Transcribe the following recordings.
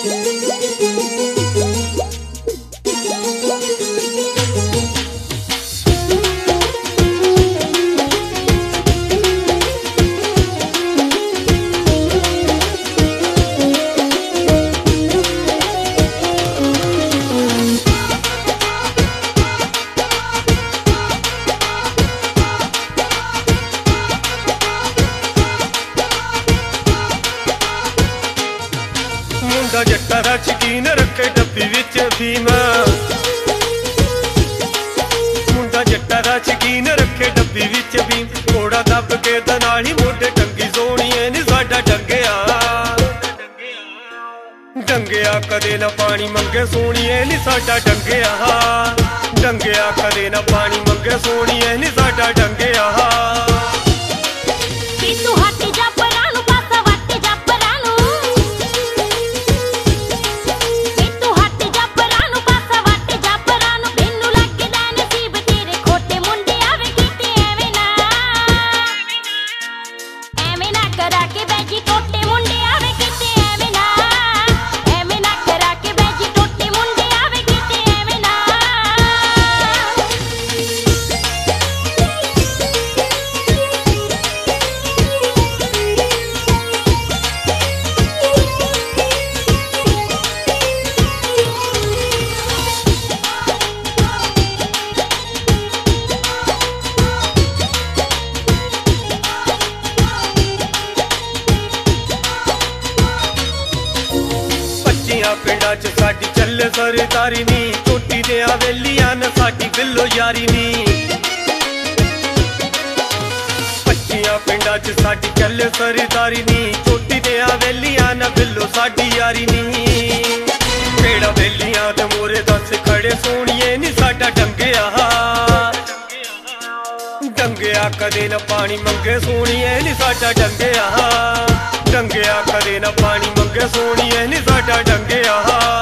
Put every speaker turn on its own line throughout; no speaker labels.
मुंडा जट्टा दा शकीन रखे डब्बी विच अफीम। मुंडा जट्टा दा शकीन रखे डब्बी विच अफीम। घोड़ा दब के दनाली मोढे टंगी सोहणीए नी साडा डंगिया। डंगिया कदे ना पानी मंगे सोहणीए नी साडा डंगिया। डंगिया कदे ना पानी मंगे सोहणीए नी साडा डंगिया। पिंडा च साडी चले सरदारी नी। चोटी दे हवेलियां न साडी बिल्लो यारी नी। 25 पिंडा च साडी चले सरदारी नी। चोटी दे हवेलियां न बिल्लो साडी यारी नी। पेड़ा वेलियां दे मोरे दस खड़े सोहणीए नी साडा डंगिया। डंगिया कदे न पानी मंगे सोहणीए नी साडा डंगिया। डंगिया कदे ना पानी मंगे सोहणीए नी साडा डंगिया।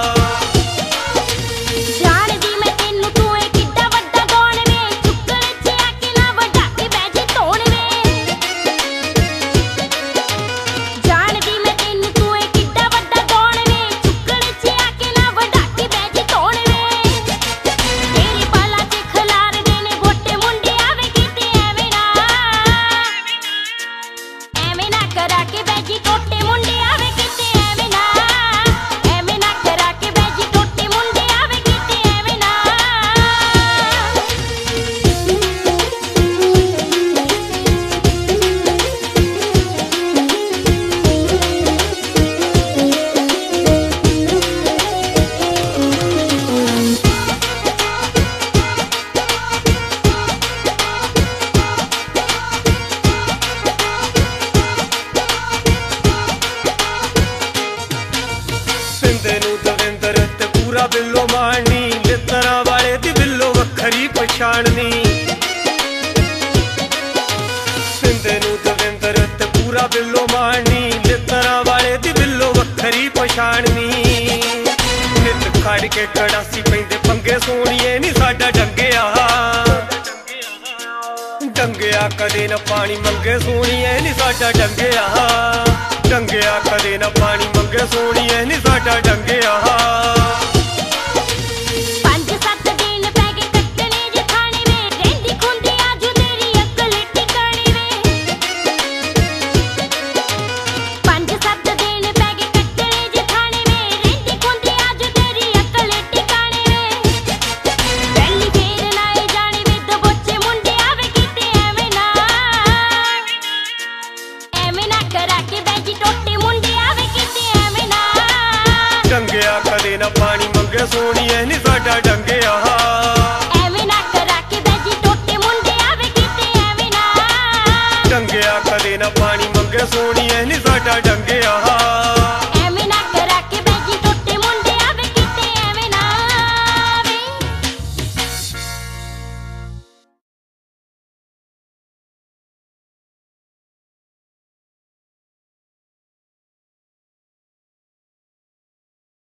बिल्लो मारनी लित्तरा वाले दी बिल्लो वखरी पछाणनी। सिंधे नूं दविंदर ते पूरा बिल्लो मारनी लित्तरा वाले दी बिल्लो वखरी पछाणनी। नित खड़ के कड़ासी पैंदे पंगे सोहणीए नी साडा डंगिया। डंगिया कदे ना पानी मंगे सोहणीए नी साडा डंगिया। डंगिया कदे ना पानी मंगे सोहणीए नी साडा डंगिया। डंगिया कदे ना पानी मंगे सोहणीए नी साडा डंगिया।
एवें ना करा के बैजी टोटे मुंडे आवे किते एवें ना।
डंगिया कदे ना पानी मंगे सोहणीए